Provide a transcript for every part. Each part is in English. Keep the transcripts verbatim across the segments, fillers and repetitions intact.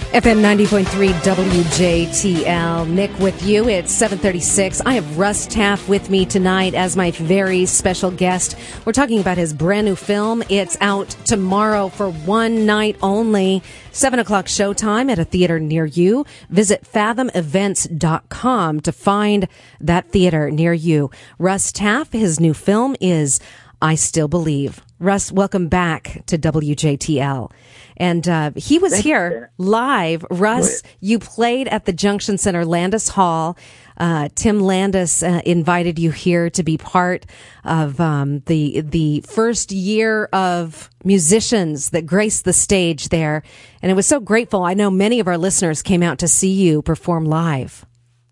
F M ninety point three W J T L. Nick with you. It's seven thirty-six. I have Russ Taff with me tonight as my very special guest. We're talking about his brand new film. It's out tomorrow for one night only. seven o'clock showtime at a theater near you. Visit fathom events dot com to find that theater near you. Russ Taff, his new film is I Still Believe. Russ, welcome back to W J T L. And uh, he was Thank here you. live. Russ, you played at the Junction Center Landis Hall. Uh, Tim Landis uh, invited you here to be part of um, the the first year of musicians that graced the stage there. And it was so grateful. I know many of our listeners came out to see you perform live.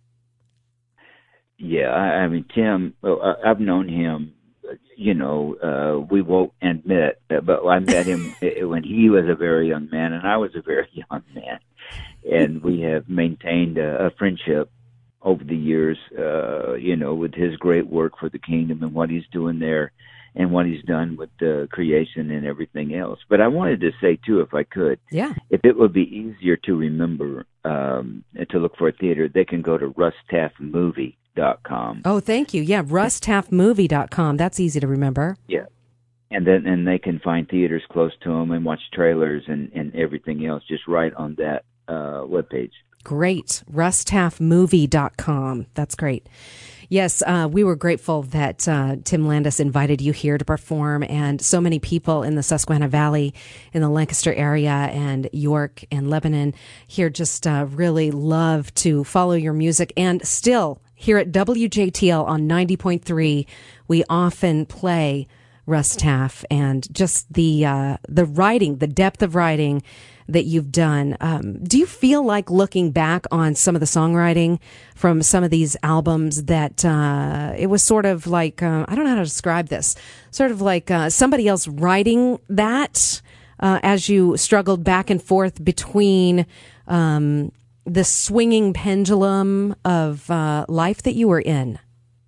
Yeah, I, I mean, Tim, well, I, I've known him. You know, uh, we won't admit, but I met him when he was a very young man, and I was a very young man, and we have maintained a, a friendship over the years. Uh, you know, with his great work for the kingdom and what he's doing there, and what he's done with the creation and everything else. But I wanted to say too, if I could, yeah, if it would be easier to remember um, to look for a theater, they can go to russ taff movie dot com. Oh, thank you. Yeah, russ taff movie dot com. That's easy to remember. Yeah. And then and they can find theaters close to them and watch trailers and, and everything else just right on that uh, webpage. Great. russ taff movie dot com. That's great. Yes, uh, we were grateful that uh, Tim Landis invited you here to perform, and so many people in the Susquehanna Valley, in the Lancaster area, and York and Lebanon here just uh, really love to follow your music. And still, here at W J T L on ninety point three, we often play Russ Taff, and just the uh, the writing, the depth of writing that you've done. Um, do you feel like looking back on some of the songwriting from some of these albums that uh, it was sort of like, uh, I don't know how to describe this, sort of like uh, somebody else writing that uh, as you struggled back and forth between um, the swinging pendulum of uh, life that you were in?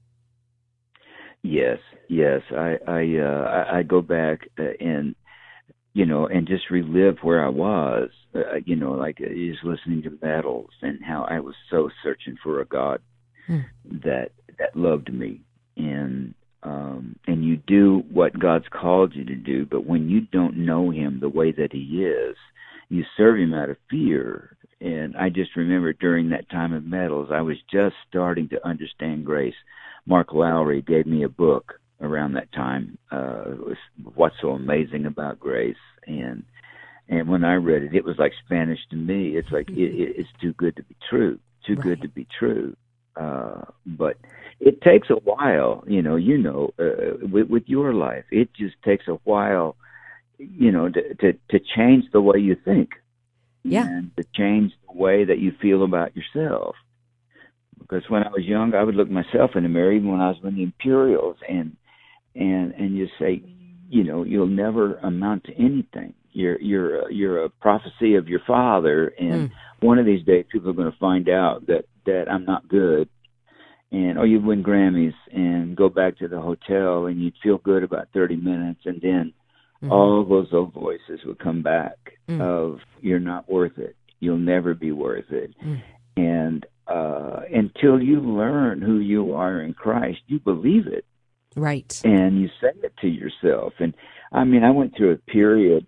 Yes, yes. I I, uh, I, I go back uh, and you know, and just relive where I was, uh, you know, like uh, just listening to battles and how I was so searching for a God mm. that that loved me. And um, and you do what God's called you to do, but when you don't know Him the way that He is, you serve Him out of fear. And I just remember during that time of metals, I was just starting to understand grace. Mark Lowry gave me a book around that time, uh, it was What's So Amazing About Grace, and and when I read it, it was like Spanish to me. It's like mm-hmm. it, it's too good to be true, too right. good to be true. Uh, but it takes a while, you know. You know, uh, with, with your life, it just takes a while, you know, to, to to change the way you think, yeah, and to change the way that you feel about yourself. Because when I was young, I would look myself in the mirror, even when I was with the Imperials, and and and you say, you know, you'll never amount to anything. You're you're a, you're a prophecy of your father, and mm. one of these days people are going to find out that that I'm not good, and or you'd win Grammys and go back to the hotel and you'd feel good about thirty minutes, and then mm-hmm. all those old voices would come back mm. of you're not worth it, you'll never be worth it, mm. and uh, until you learn who you are in Christ, you believe it. Right. And you say it to yourself. And I mean, I went through a period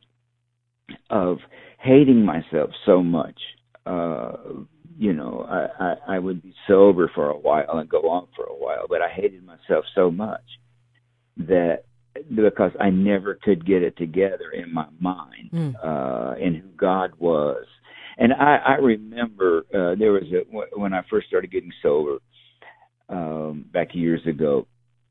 of hating myself so much. Uh, you know, I, I, I would be sober for a while and go on for a while, but I hated myself so much that because I never could get it together in my mind mm. uh, and who God was. And I, I remember uh, there was a, when I first started getting sober um, back years ago,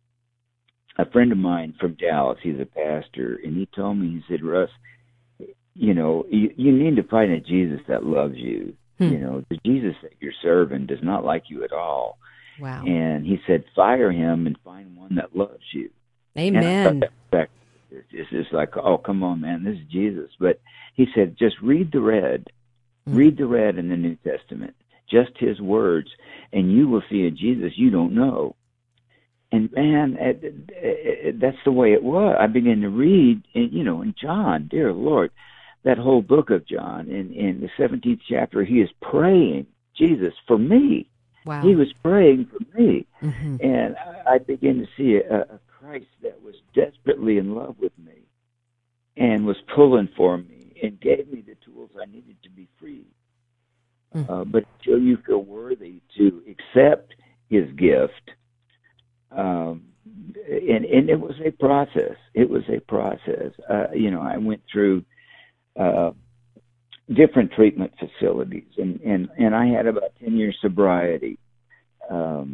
a friend of mine from Dallas, he's a pastor, and he told me, he said, Russ, you know, you, you need to find a Jesus that loves you. Hmm. You know, the Jesus that you're serving does not like you at all. Wow. And he said, fire him and find one that loves you. Amen. That, it's just like, oh, come on, man, this is Jesus. But he said, just read the red. Hmm. Read the red in the New Testament, just his words, and you will see a Jesus you don't know. And man, that's the way it was. I began to read, you know, in John, dear Lord, that whole book of John. In, in the seventeenth chapter, he is praying, Jesus, for me. Wow. He was praying for me. Mm-hmm. And I, I began to see a, a Christ that was desperately in love with me and was pulling for me and gave me the tools I needed to be free. Mm-hmm. Uh, but until you feel worthy to accept his gift, um, and, and it was a process. It was a process. Uh, you know, I went through uh, different treatment facilities, and, and, and I had about ten years sobriety. Um,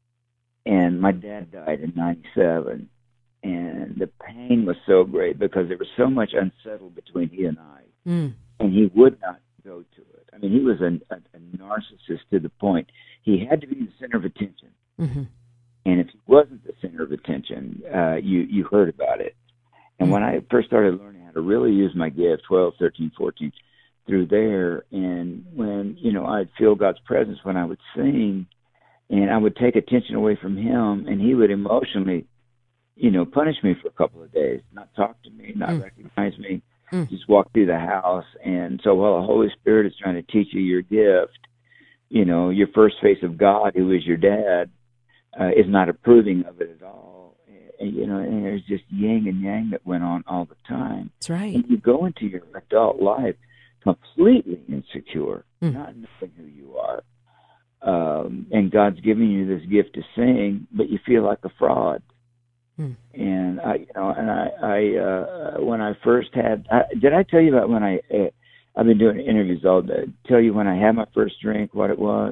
and my dad died in ninety-seven, and the pain was so great because there was so much unsettled between he and I, mm. and he would not go to it. I mean, he was a, a, a narcissist to the point he had to be the center of attention. Mm-hmm. And if he wasn't the center of attention, uh, you, you heard about it. And mm-hmm. when I first started learning how to really use my gift, twelve, thirteen, fourteen, through there, and when, you know, I'd feel God's presence when I would sing, and I would take attention away from him, and he would emotionally, you know, punish me for a couple of days, not talk to me, not mm. recognize me, mm. just walk through the house. And so while the Holy Spirit is trying to teach you your gift, you know, your first face of God, who is your dad, uh, is not approving of it at all. And, you know, and there's just yin and yang that went on all the time. That's right. And you go into your adult life completely insecure, mm. not knowing who you are. Um, and God's giving you this gift to sing, but you feel like a fraud. Mm. And I, you know, and I, I, uh, when I first had, I, did I tell you about when I, uh, I've been doing interviews all day. Tell you when I had my first drink, what it was?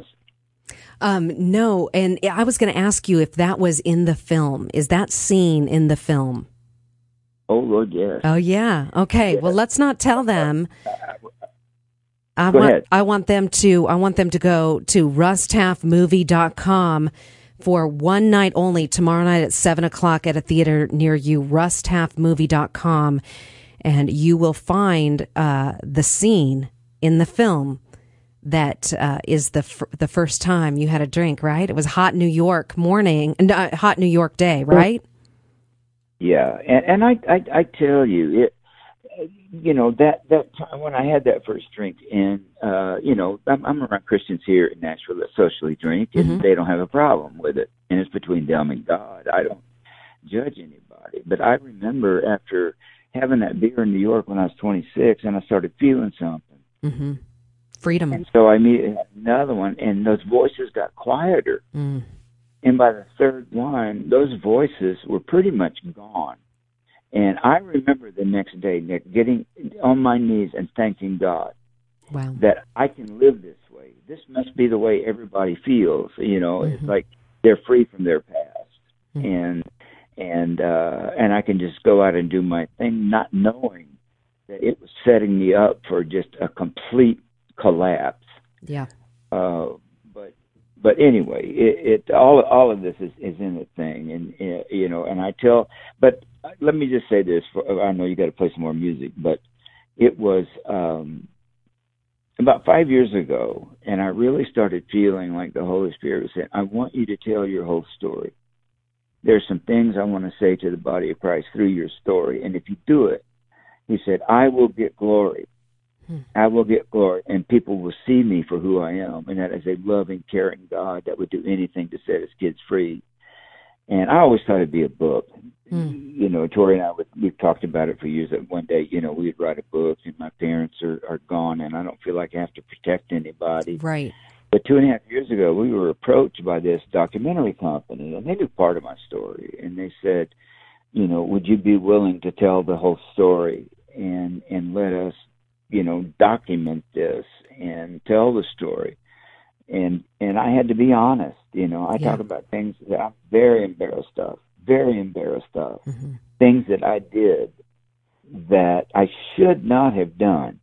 Um, no. And I was going to ask you if that was in the film. Is that scene in the film? Oh, Lord, yes. Oh, yeah. Okay. Yes. Well, let's not tell them. I go want, ahead. I want them to, I want them to go to russ taff movie dot com for one night only, tomorrow night at seven o'clock at a theater near you, russ taff movie dot com. And you will find, uh, the scene in the film that, uh, is the, f- the first time you had a drink, right? It was hot New York morning, uh, hot New York day, right? Yeah. And, and I, I, I tell you, it, you know, that, that time when I had that first drink, and, uh, you know, I'm, I'm around Christians here in Nashville that socially drink, and mm-hmm. they don't have a problem with it. And it's between them and God. I don't judge anybody. But I remember after having that beer in New York when I was twenty-six, and I started feeling something. Mm-hmm. Freedom. And so I meet another one, and those voices got quieter. Mm. And by the third one, those voices were pretty much gone. And I remember the next day, Nick, getting on my knees and thanking God wow. that I can live this way. This must be the way everybody feels. You know, mm-hmm. it's like they're free from their past, mm-hmm. and and uh, and I can just go out and do my thing, not knowing that it was setting me up for just a complete collapse. Yeah. Uh, but but anyway, it, it all all of this is, is in the thing, and uh, you know, and I tell, but. Let me just say this. For, I know you got to play some more music, but it was um, about five years ago, and I really started feeling like the Holy Spirit was saying, I want you to tell your whole story. There's some things I want to say to the body of Christ through your story, and if you do it, he said, I will get glory. Hmm. I will get glory, and people will see me for who I am, and that is a loving, caring God that would do anything to set his kids free. And I always thought it'd be a book. Mm. You know, Tori and I, would, we've talked about it for years, that one day, you know, we'd write a book, and my parents are, are gone, and I don't feel like I have to protect anybody. Right. But two and a half years ago, we were approached by this documentary company, and they knew part of my story. And they said, you know, would you be willing to tell the whole story and, and let us, you know, document this and tell the story? And and I had to be honest, you know. I yeah. talk about things that I'm very embarrassed of, very embarrassed of, mm-hmm. things that I did that I should not have done.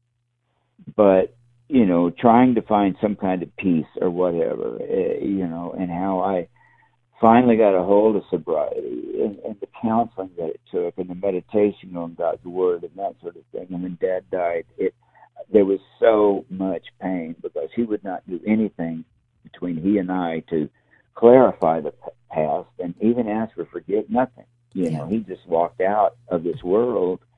But, you know, trying to find some kind of peace or whatever, uh, you know, and how I finally got a hold of sobriety and, and the counseling that it took and the meditation on God's Word and that sort of thing. And when Dad died, it there was so much pain because he would not do anything between he and I to clarify the past and even ask for forgiveness. Nothing. You yeah. know, he just walked out of this world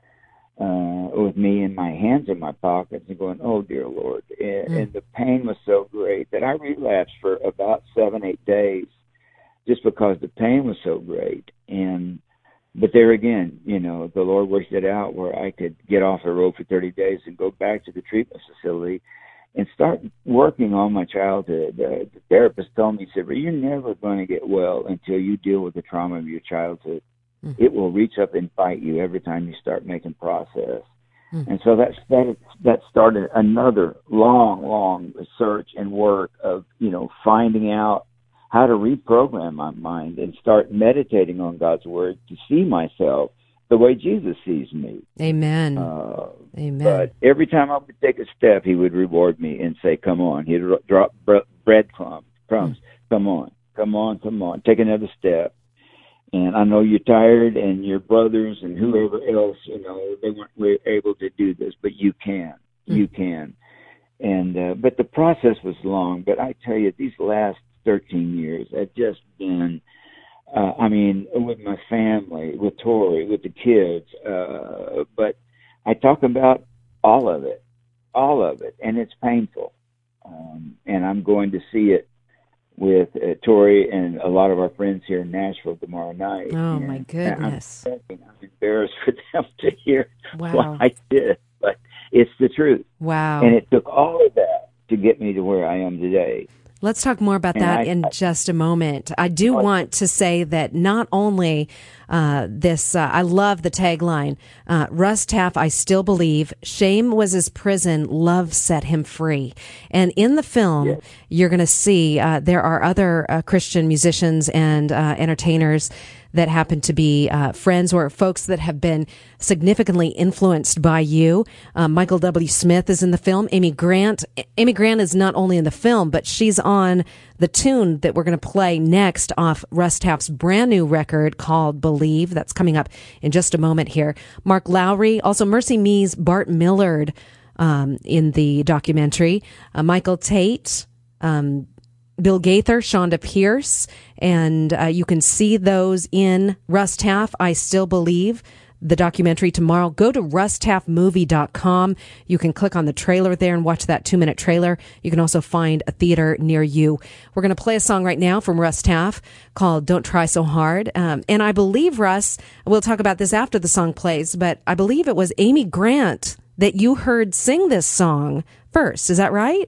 uh, with me and my hands in my pockets and going, oh, dear Lord. And, Mm. and the pain was so great that I relapsed for about seven, eight days just because the pain was so great. And but there again, you know, the Lord worked it out where I could get off the road for thirty days and go back to the treatment facility and start working on my childhood. Uh, the therapist told me, he said, well, you're never going to get well until you deal with the trauma of your childhood. Mm. It will reach up and bite you every time you start making process. Mm. And so that, that, that started another long, long research and work of, you know, finding out how to reprogram my mind and start meditating on God's word to see myself the way Jesus sees me. Amen. Uh, Amen. But every time I would take a step, he would reward me and say, come on. He'd drop breadcrumbs. Crumbs. Come on. Come on. Come on. Take another step. And I know you're tired, and your brothers and whoever else, you know, they weren't really able to do this, but you can. Mm. You can. And uh, but the process was long. But I tell you, these last thirteen years have just been, uh, I mean, with my family, with Tori, with the kids. Uh, but I talk about all of it, all of it, and it's painful. Um, and I'm going to see it with uh, Tori and a lot of our friends here in Nashville tomorrow night. Oh, and my goodness. I'm, I'm embarrassed for them to hear wow. what I did, but it's the truth. Wow. And it took all of that to get me to where I am today. Let's talk more about and that I, in I, just a moment. I do I, want to say that not only uh, this, uh, I love the tagline, uh, Russ Taff, I still believe, shame was his prison, love set him free. And in the film, yes. you're going to see uh, there are other uh, Christian musicians and uh, entertainers that happen to be uh, friends or folks that have been significantly influenced by you. Uh, Michael W. Smith is in the film. Amy Grant. Amy Grant is not only in the film, but she's on the tune that we're going to play next off Russ Taff's brand new record called Believe. That's coming up in just a moment here. Mark Lowry, also Mercy Me's Bart Millard um, in the documentary. Uh, Michael Tate, um, Bill Gaither, Shonda Pierce, and uh, you can see those in Russ Taff, I Still Believe, the documentary tomorrow. Go to russ taff movie dot com. You can click on the trailer there and watch that two-minute trailer. You can also find a theater near you. We're going to play a song right now from Russ Taff called Don't Try So Hard. Um, and I believe, Russ, we'll talk about this after the song plays, but I believe it was Amy Grant that you heard sing this song first. Is that right?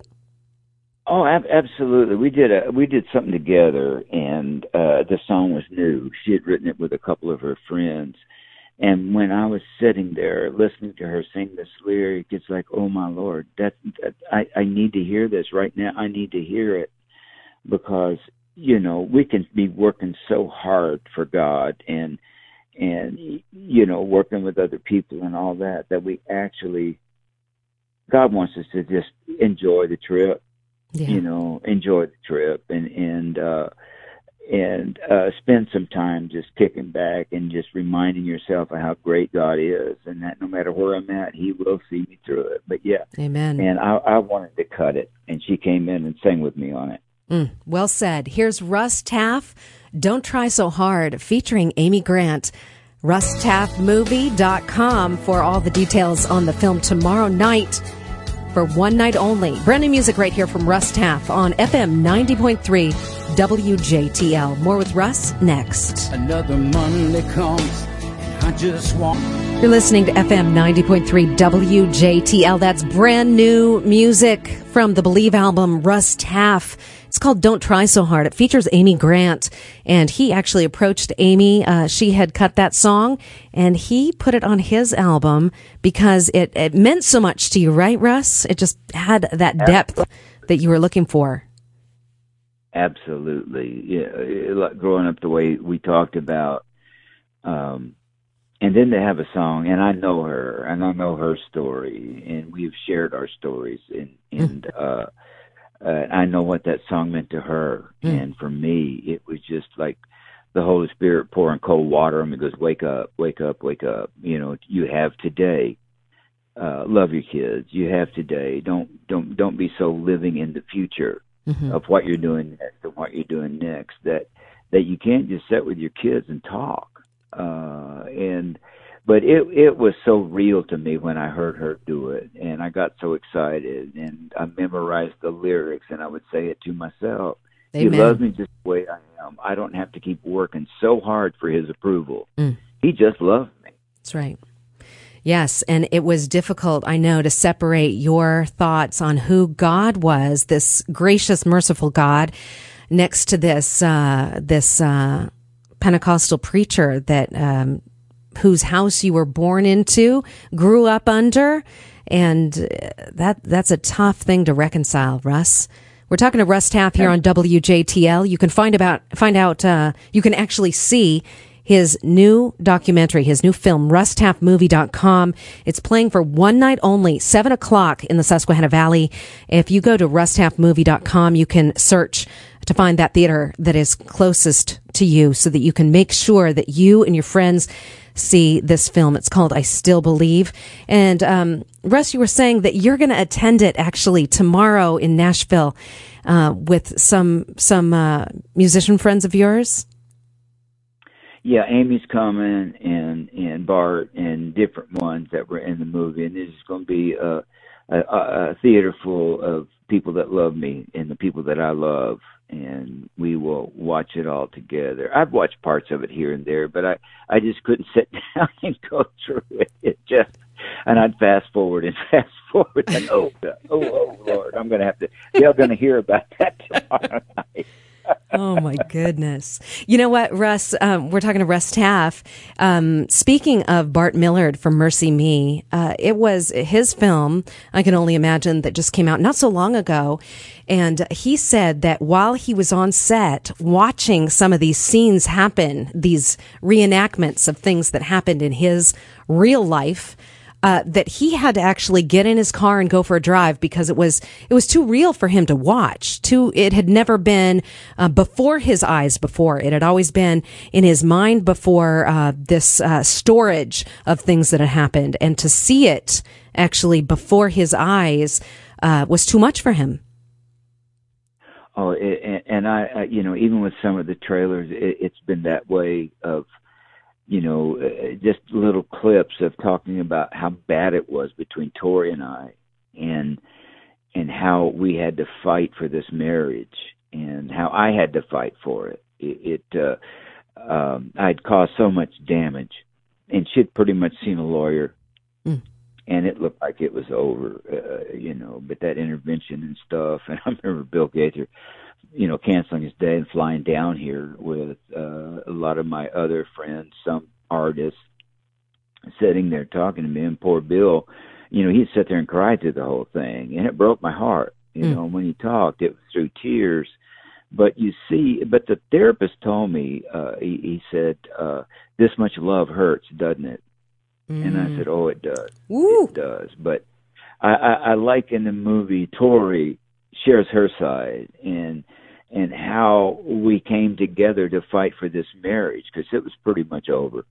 Oh, ab- absolutely. We did a we did something together, and uh, the song was new. She had written it with a couple of her friends, and when I was sitting there listening to her sing this lyric, it's like, oh my Lord, that, that I I need to hear this right now. I need to hear it because you know we can be working so hard for God and and you know working with other people and all that that we actually God wants us to just enjoy the trip. Yeah. You know, enjoy the trip and and uh, and uh, spend some time just kicking back and just reminding yourself of how great God is, and that no matter where I'm at, He will see me through it. But yeah, Amen. And I, I wanted to cut it, and she came in and sang with me on it. Mm, well said. Here's Russ Taff, Don't Try So Hard, featuring Amy Grant. russ taff movie dot com for all the details on the film tomorrow night. For one night only. Brand new music right here from Russ Taff on F M ninety point three W J T L. More with Russ next. Another Monday comes, and I just want... You're listening to F M ninety point three W J T L. That's brand new music from the Believe album, Russ Taff. It's called Don't Try So Hard. It features Amy Grant, and he actually approached Amy. Uh, she had cut that song, and he put it on his album because it, it meant so much to you, right, Russ? It just had that depth that you were looking for. Absolutely. Yeah, growing up the way we talked about, um, and then to have a song, and I know her, and I know her story, and we've shared our stories, and, and uh Uh, I know what that song meant to her, mm. and for me, it was just like the Holy Spirit pouring cold water on me. Goes, wake up, wake up, wake up. You know, you have today. Uh, love your kids. You have today. Don't don't don't be so living in the future mm-hmm. of what you're doing next and what you're doing next that that you can't just sit with your kids and talk. Uh, and but it it was so real to me when I heard her do it, and I got so excited, and I memorized the lyrics, and I would say it to myself. Amen. He loves me just the way I am. I don't have to keep working so hard for his approval. Mm. He just loves me. That's right. Yes, and it was difficult, I know, to separate your thoughts on who God was, this gracious, merciful God, next to this uh, this uh, Pentecostal preacher that um, whose house you were born into, grew up under, and that that's a tough thing to reconcile, Russ. We're talking to Russ Taff here on W J T L. You can find about find out. Uh, you can actually see his new documentary, his new film, russ taff movie dot com. It's playing for one night only, seven o'clock in the Susquehanna Valley. If you go to russ taff movie dot com, you can search to find that theater that is closest to you so that you can make sure that you and your friends see this film. It's called I Still Believe. And um, Russ, you were saying that you're going to attend it actually tomorrow in Nashville uh, with some some uh, musician friends of yours. Yeah, Amy's coming, and and Bart, and different ones that were in the movie, and this is going to be a, a, a theater full of people that love me and the people that I love, and we will watch it all together. I've watched parts of it here and there, but I, I just couldn't sit down and go through it. It just, and I'd fast forward and fast forward, and oh, oh, oh, Lord, I'm going to have to. They're going to hear about that tomorrow night. Oh, my goodness. You know what, Russ, um, we're talking to Russ Taff. Um, speaking of Bart Millard from Mercy Me, uh, it was his film, I can only imagine, that just came out not so long ago. And he said that while he was on set watching some of these scenes happen, these reenactments of things that happened in his real life, Uh, that he had to actually get in his car and go for a drive because it was it was too real for him to watch. Too, it had never been uh, before his eyes before. It had always been in his mind before uh, this uh, storage of things that had happened, and to see it actually before his eyes uh, was too much for him. Oh, it, and I, you know, even with some of the trailers, it, it's been that way of. You know, just little clips of talking about how bad it was between Tori and I, and and how we had to fight for this marriage, and how I had to fight for it. It, it uh, um, I'd caused so much damage, and she'd pretty much seen a lawyer, mm. and it looked like it was over, uh, you know. But that intervention and stuff, and I remember Bill Gaither, you know, canceling his day and flying down here with uh, a lot of my other friends, some artists, sitting there talking to me. And poor Bill, you know, he'd sit there and cry through the whole thing, and it broke my heart. You mm. know, when he talked, it was through tears. But you see, but the therapist told me, uh, he, he said, uh, this much love hurts, doesn't it? Mm. And I said, oh, it does. Woo. It does. But I, I, I like in the movie, Tori shares her side, and and how we came together to fight for this marriage, because it was pretty much over.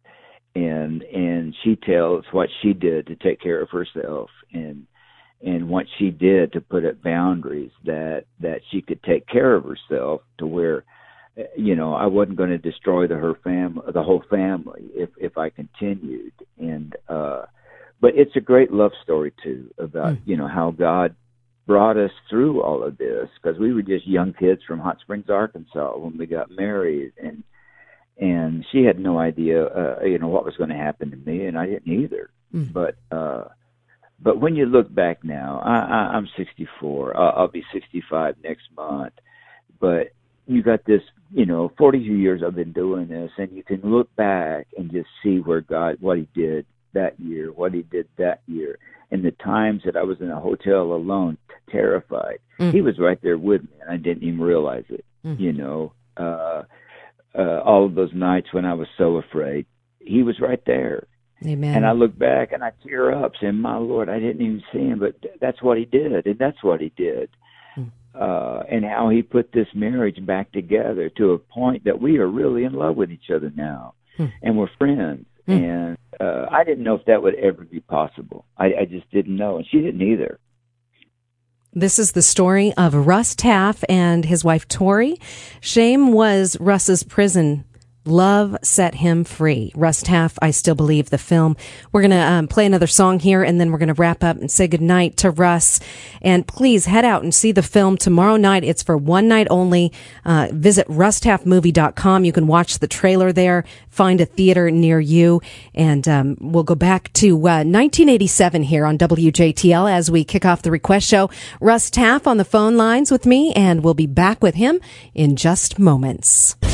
And and she tells what she did to take care of herself, and and what she did to put up boundaries that that she could take care of herself, to where, you know, I wasn't going to destroy the her family, the whole family, if if I continued. And uh, but it's a great love story too, about mm. you know, how God brought us through all of this, because we were just young kids from Hot Springs, Arkansas, when we got married, and and she had no idea, uh, you know, what was going to happen to me, and I didn't either. Mm. But uh, but when you look back now, I, I, I'm sixty-four. I'll, I'll be sixty-five next month. But you got this, you know, forty-two years I've been doing this, and you can look back and just see where God, what He did that year, what He did that year. And the times that I was in a hotel alone, terrified, mm. He was right there with me, and I didn't even realize it. Mm. You know, uh, uh, all of those nights when I was so afraid, He was right there. Amen. And I look back and I tear up, saying, "My Lord, I didn't even see Him, but that's what He did, and that's what He did." Mm. Uh, and how He put this marriage back together to a point that we are really in love with each other now, mm. and we're friends. Mm. And uh, I didn't know if that would ever be possible. I, I just didn't know, and she didn't either. This is the story of Russ Taff and his wife, Tori. Shame was Russ's prison Love Set Him Free. Russ Taff, I Still Believe, the film. We're going to um, play another song here, and then we're going to wrap up and say goodnight to Russ. And please head out and see the film tomorrow night. It's for one night only. Uh, visit russ taff movie dot com. You can watch the trailer there, find a theater near you, and um, we'll go back to uh, nineteen eighty-seven here on W J T L as we kick off the request show. Russ Taff on the phone lines with me, and we'll be back with him in just moments.